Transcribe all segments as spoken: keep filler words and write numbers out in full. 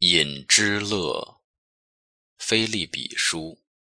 饮之乐，腓立比书。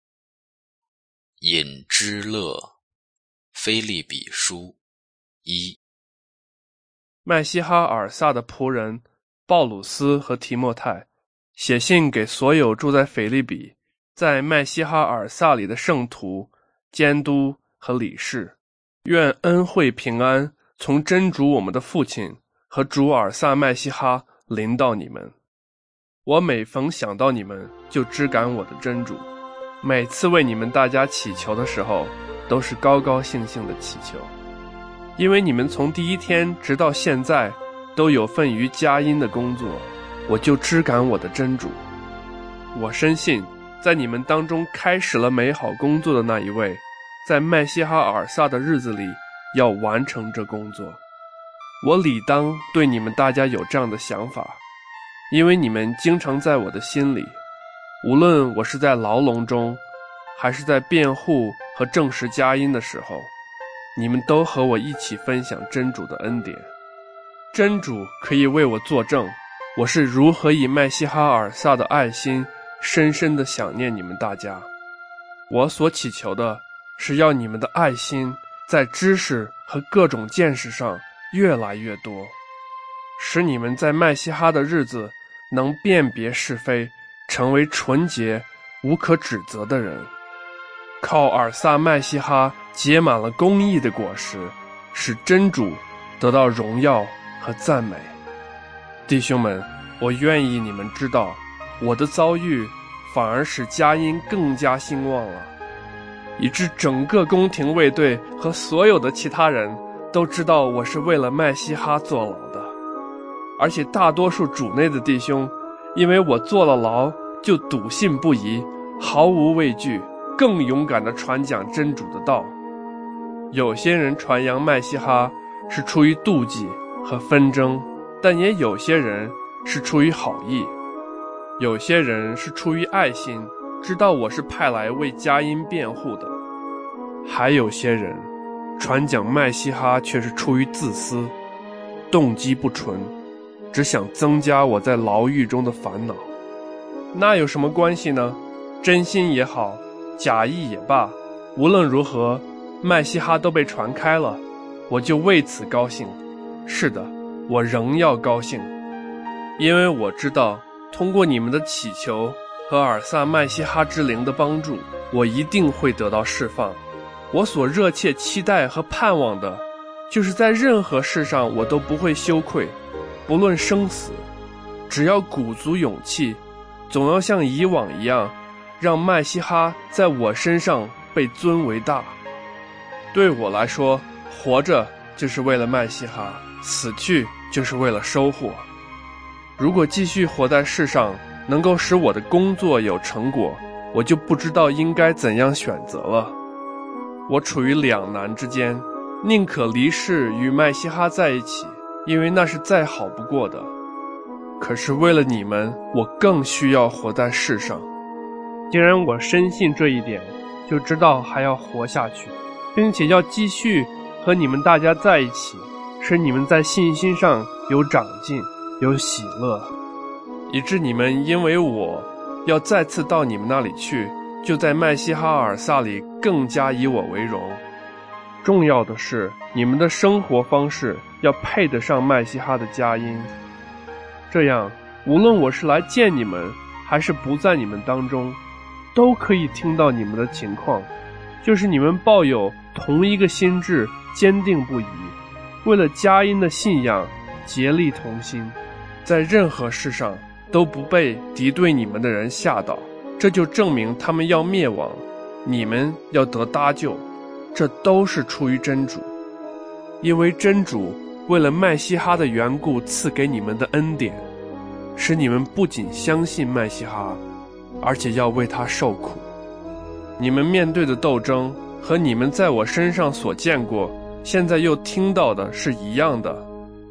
饮之乐，腓立比书一。 麦西哈尔萨的仆人鲍鲁斯和提莫泰写信给所有住在腓立比，在麦西哈尔萨里的圣徒、监督和理事，愿恩惠平安从真主我们的父亲和主尔萨麦西哈临到你们。我每逢想到你们，就知感我的真主，每次为你们大家祈求的时候，都是高高兴兴的祈求，因为你们从第一天直到现在都有份于佳音的工作，我就知感我的真主。我深信在你们当中开始了美好工作的那一位，在麦西哈尔萨的日子里要完成这工作。我理当对你们大家有这样的想法，因为你们经常在我的心里，无论我是在牢笼中，还是在辩护和证实佳音的时候，你们都和我一起分享真主的恩典。真主可以为我作证，我是如何以麦西哈尔萨的爱心深深地想念你们大家。我所祈求的是要你们的爱心在知识和各种见识上越来越多，使你们在麦西哈的日子能辨别是非，成为纯洁无可指责的人，靠尔萨麦西哈结满了公义的果实，使真主得到荣耀和赞美。弟兄们，我愿意你们知道，我的遭遇反而使佳音更加兴旺了，以致整个宫廷卫队和所有的其他人都知道我是为了麦西哈坐牢的。而且大多数主内的弟兄因为我坐了牢，就笃信不疑，毫无畏惧，更勇敢地传讲真主的道。有些人传扬麦西哈是出于妒忌和纷争，但也有些人是出于好意，有些人是出于爱心，知道我是派来为佳音辩护的，还有些人传讲麦西哈却是出于自私，动机不纯，只想增加我在牢狱中的烦恼。那有什么关系呢？真心也好，假意也罢，无论如何，麦西哈都被传开了，我就为此高兴。是的，我仍要高兴，因为我知道通过你们的祈求和尔萨麦西哈之灵的帮助，我一定会得到释放。我所热切期待和盼望的，就是在任何事上我都不会羞愧，不论生死，只要鼓足勇气，总要像以往一样，让麦西哈在我身上被尊为大。对我来说，活着就是为了麦西哈，死去就是为了收获。如果继续活在世上能够使我的工作有成果，我就不知道应该怎样选择了。我处于两难之间，宁可离世与麦西哈在一起，因为那是再好不过的。可是为了你们，我更需要活在世上。既然我深信这一点，就知道还要活下去，并且要继续和你们大家在一起，使你们在信心上有长进，有喜乐，以致你们因为我要再次到你们那里去，就在麦西哈尔萨里更加以我为荣。重要的是，你们的生活方式要配得上麦西哈的佳音，这样无论我是来见你们还是不在你们当中，都可以听到你们的情况，就是你们抱有同一个心志，坚定不移，为了佳音的信仰竭力同心，在任何事上都不被敌对你们的人吓倒，这就证明他们要灭亡，你们要得搭救，这都是出于真主。因为真主为了麦西哈的缘故赐给你们的恩典，使你们不仅相信麦西哈，而且要为他受苦。你们面对的斗争和你们在我身上所见过，现在又听到的是一样的。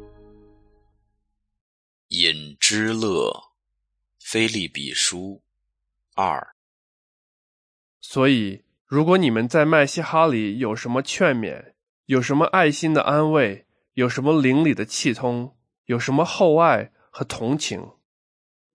饮之乐，腓立比书二。 所以如果你们在麦西哈里有什么劝勉，有什么爱心的安慰，有什么灵里的气通，有什么厚爱和同情，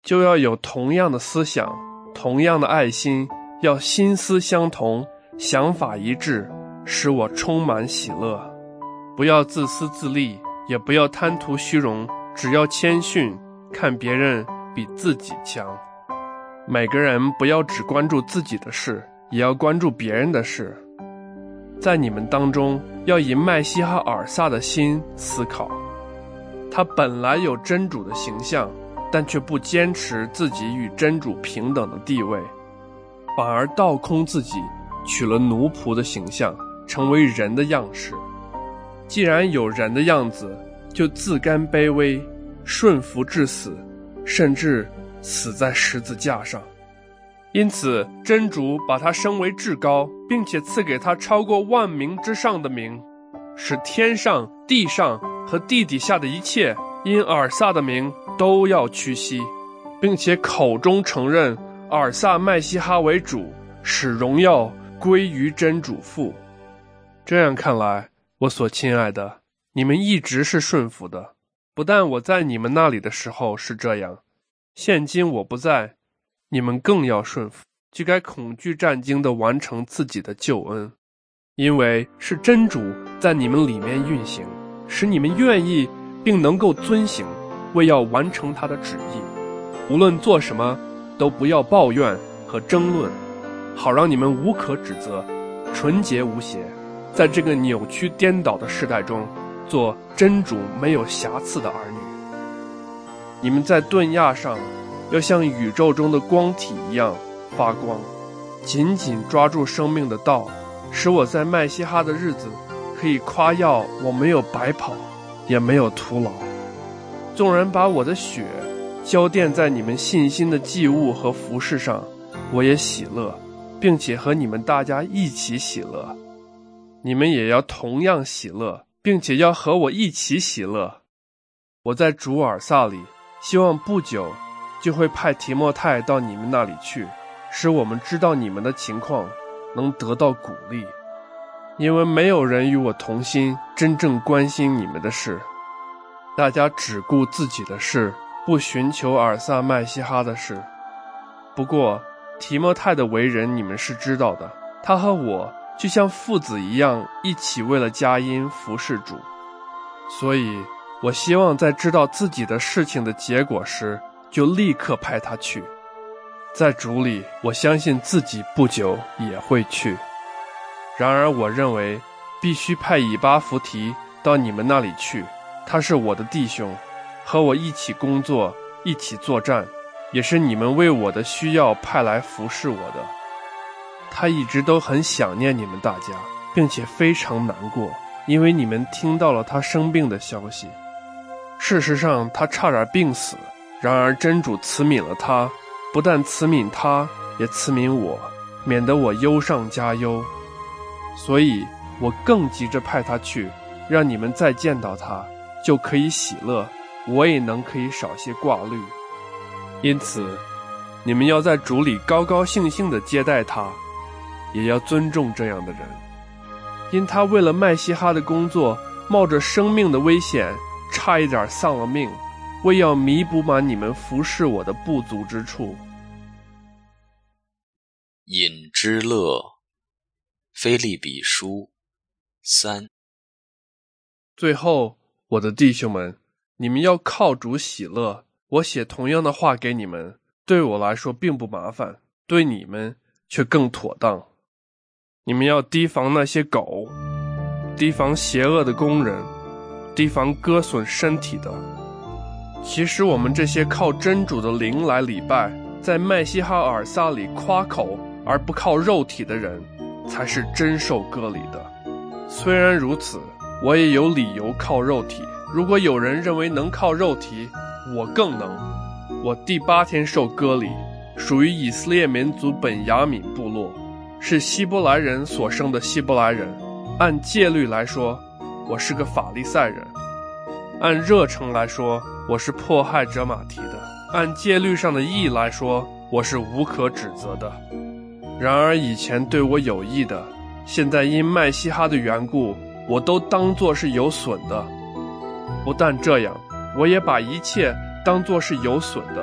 就要有同样的思想，同样的爱心，要心思相同，想法一致，使我充满喜乐。不要自私自利，也不要贪图虚荣，只要谦逊，看别人比自己强。每个人不要只关注自己的事，也要关注别人的事。在你们当中，要以麦西哈尔萨的心思考。他本来有真主的形象，但却不坚持自己与真主平等的地位，反而倒空自己，取了奴仆的形象，成为人的样式。既然有人的样子，就自甘卑微，顺服至死，甚至死在十字架上。因此真主把他升为至高，并且赐给他超过万名之上的名，使天上、地上和地底下的一切因尔萨的名都要屈膝，并且口中承认尔萨麦西哈为主，使荣耀归于真主父。这样看来，我所亲爱的，你们一直是顺服的，不但我在你们那里的时候是这样，现今我不在，你们更要顺服，就该恐惧战惊地完成自己的救恩，因为是真主在你们里面运行，使你们愿意并能够遵行，为要完成他的旨意。无论做什么，都不要抱怨和争论，好让你们无可指责，纯洁无邪，在这个扭曲颠倒的世代中，做真主没有瑕疵的儿女。你们在顿亚上要像宇宙中的光体一样发光，紧紧抓住生命的道，使我在麦西哈的日子可以夸耀我没有白跑，也没有徒劳。纵然把我的血浇奠在你们信心的祭物和服饰上，我也喜乐，并且和你们大家一起喜乐。你们也要同样喜乐，并且要和我一起喜乐。我在主尔萨里，希望不久就会派提莫泰到你们那里去，使我们知道你们的情况，能得到鼓励。因为没有人与我同心，真正关心你们的事，大家只顾自己的事，不寻求尔萨麦西哈的事。不过提莫泰的为人你们是知道的，他和我就像父子一样，一起为了佳音服侍主。所以我希望在知道自己的事情的结果时，就立刻派他去。在主里，我相信自己不久也会去。然而我认为必须派以巴弗提到你们那里去，他是我的弟兄，和我一起工作，一起作战，也是你们为我的需要派来服侍我的。他一直都很想念你们大家，并且非常难过，因为你们听到了他生病的消息。事实上他差点病死，然而真主慈悯了他，不但慈悯他，也慈悯我，免得我忧上加忧。所以我更急着派他去，让你们再见到他就可以喜乐，我也能可以少些挂虑。因此你们要在主里高高兴兴地接待他，也要尊重这样的人，因他为了麦西哈的工作，冒着生命的危险，差一点丧了命，为要弥补满你们服侍我的不足之处。 饮之乐，腓立比书三。 最后，我的弟兄们，你们要靠主喜乐。我写同样的话给你们，对我来说并不麻烦，对你们却更妥当。你们要提防那些狗，提防邪恶的工人，提防割损身体的。其实我们这些靠真主的灵来礼拜，在麦西哈尔萨里夸口而不靠肉体的人，才是真受割礼的。虽然如此，我也有理由靠肉体。如果有人认为能靠肉体，我更能。我第八天受割礼，属于以色列民族本雅悯部落，是希伯来人所生的希伯来人。按戒律来说，我是个法利赛人；按热诚来说，我是迫害者马蹄的；按戒律上的义来说，我是无可指责的。然而以前对我有益的，现在因麦西哈的缘故，我都当作是有损的。不但这样，我也把一切当作是有损的，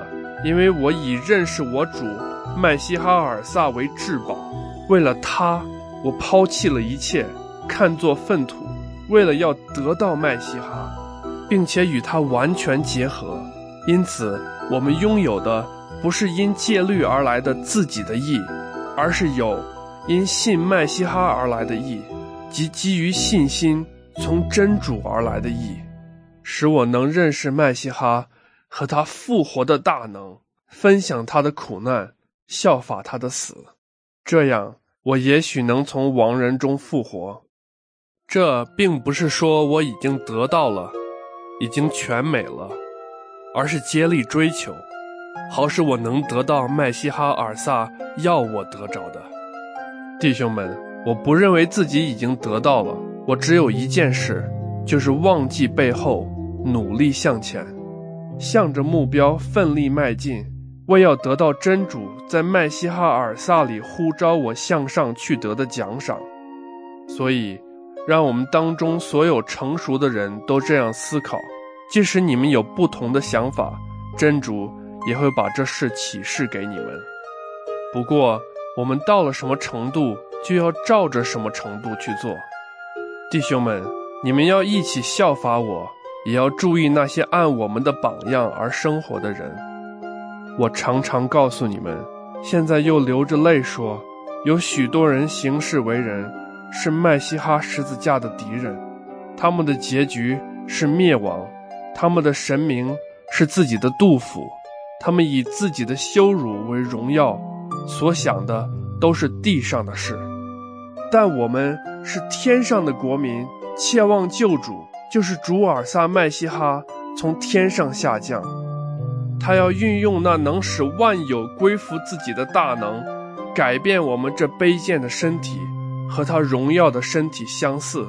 因为我以认识我主麦西哈尔撒为至宝。为了他，我抛弃了一切，看作粪土，为了要得到麦西哈，并且与他完全结合。因此我们拥有的不是因戒律而来的自己的义，而是有因信麦西哈而来的义，即基于信心从真主而来的义，使我能认识麦西哈和他复活的大能，分享他的苦难，效法他的死。这样我也许能从亡人中复活。这并不是说我已经得到了，已经全美了，而是竭力追求，好使我能得到麦西哈尔撒要我得着的。弟兄们，我不认为自己已经得到了，我只有一件事，就是忘记背后，努力向前，向着目标奋力迈进，为要得到真主在麦西哈尔撒里呼召我向上去得的奖赏。所以让我们当中所有成熟的人都这样思考，即使你们有不同的想法，真主也会把这事启示给你们。不过我们到了什么程度，就要照着什么程度去做。弟兄们，你们要一起效法我，也要注意那些按我们的榜样而生活的人。我常常告诉你们，现在又流着泪说，有许多人行事为人，是麦西哈十字架的敌人，他们的结局是灭亡，他们的神明是自己的杜甫，他们以自己的羞辱为荣耀，所想的都是地上的事。但我们是天上的国民，切望救主，就是主尔撒麦西哈从天上下降。他要运用那能使万有归服自己的大能，改变我们这卑贱的身体，和他荣耀的身体相似。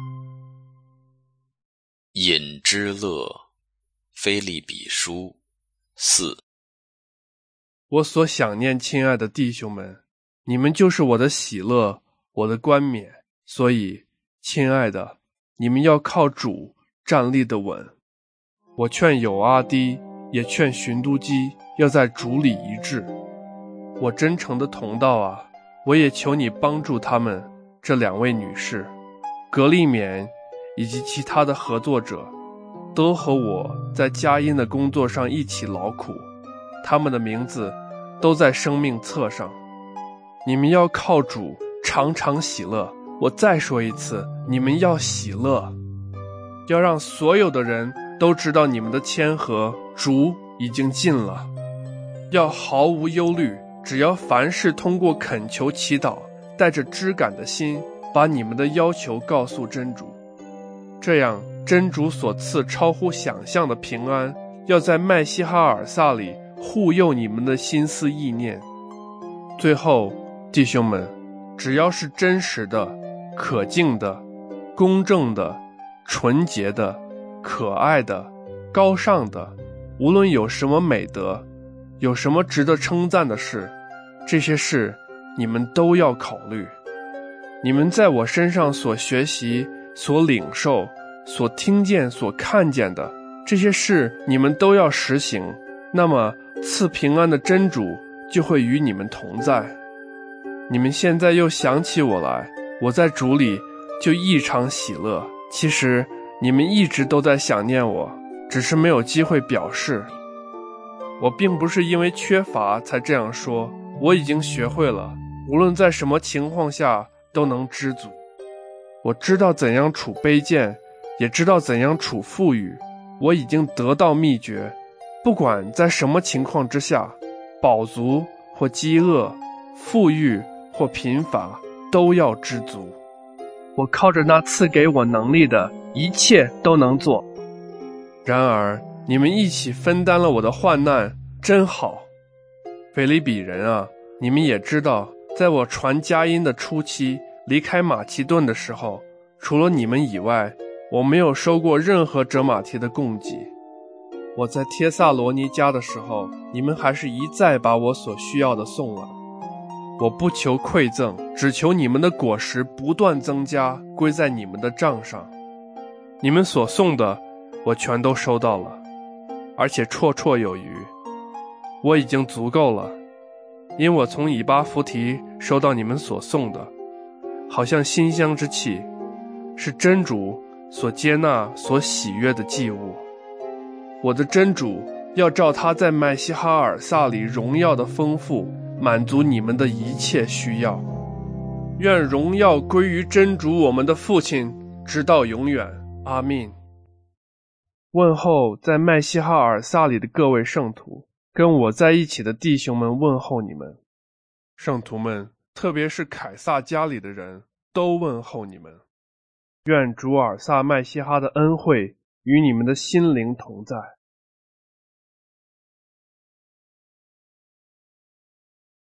饮之乐，腓立比书四。 我所想念亲爱的弟兄们，你们就是我的喜乐，我的冠冕。所以亲爱的，你们要靠主站立得稳。我劝友阿低，也劝寻都基，要在主里一致。我真诚的同道啊，我也求你帮助他们这两位女士，格利勉以及其他的合作者，都和我在佳音的工作上一起劳苦，他们的名字都在生命册上。你们要靠主常常喜乐。我再说一次，你们要喜乐，要让所有的人都知道你们的谦和，主已经近了。要毫无忧虑，只要凡事通过恳求祈祷，带着知感的心，把你们的要求告诉真主。这样真主所赐超乎想象的平安，要在麦西哈尔撒里护佑你们的心思意念。最后，弟兄们，只要是真实的、可敬的、公正的、纯洁的、可爱的、高尚的，无论有什么美德，有什么值得称赞的事，这些事你们都要考虑。你们在我身上所学习、所领受、所听见、所看见的，这些事你们都要实行，那么赐平安的真主就会与你们同在。你们现在又想起我来，我在主里就异常喜乐。其实你们一直都在想念我，只是没有机会表示。我并不是因为缺乏才这样说，我已经学会了，无论在什么情况下都能知足。我知道怎样处卑贱，也知道怎样处富裕。我已经得到秘诀，不管在什么情况之下，饱足或饥饿，富裕或贫乏，都要知足。我靠着那赐给我能力的，一切都能做。然而你们一起分担了我的患难，真好。腓立比人啊，你们也知道，在我传佳音的初期，离开马其顿的时候，除了你们以外，我没有收过任何折马蹄的供给。我在帖撒罗尼迦的时候，你们还是一再把我所需要的送来。我不求馈赠，只求你们的果实不断增加，归在你们的账上。你们所送的，我全都收到了，而且绰绰有余。 我已经足够了，因我从以巴弗提收到你们所送的，好像馨香之气，是真主所接纳所喜悦的祭物。我的真主要照他在麦西哈尔萨里荣耀的丰富，满足你们的一切需要。愿荣耀归于真主我们的父亲，直到永远。阿密。问候在麦西哈尔萨里的各位圣徒，跟我在一起的弟兄们问候你们。圣徒们，特别是凯撒家里的人，都问候你们。愿主尔萨麦西哈的恩惠与你们的心灵同在。